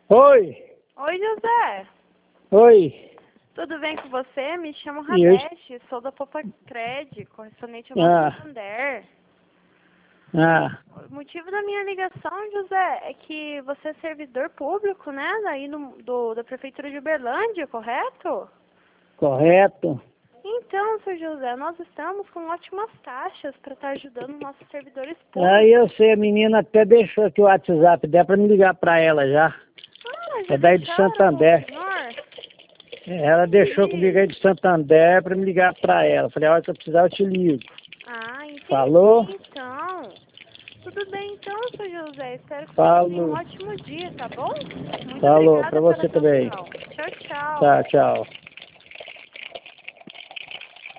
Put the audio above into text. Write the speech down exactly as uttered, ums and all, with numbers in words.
Oi, Oi, José. oi. Tudo bem com você? Me chamo E eu- Radete, sou da Popacred, correspondente ao Ah, Banco Santander. ah, O motivo da minha ligação, José, é que você é servidor público, né? Daí no, do, da Prefeitura de Uberlândia, correto? correto. Então, seu José, nós estamos com ótimas taxas para estar ajudando nossos servidores Aí públicos. eu sei, a menina até deixou aqui o WhatsApp dela pra me ligar pra ela já. Ah, já É daí de deixaram com o Santander. senhor? Ela deixou comigo aí de Santander pra me ligar pra ela. Falei, a hora que eu precisar eu te ligo. Ah, entendi, Falou? então. Tudo bem então, seu José. Espero que você tenha um Falou. ótimo dia, tá bom? Muito Falou, pra obrigada pela você também. atenção. Tchau, tchau. Tá, tchau.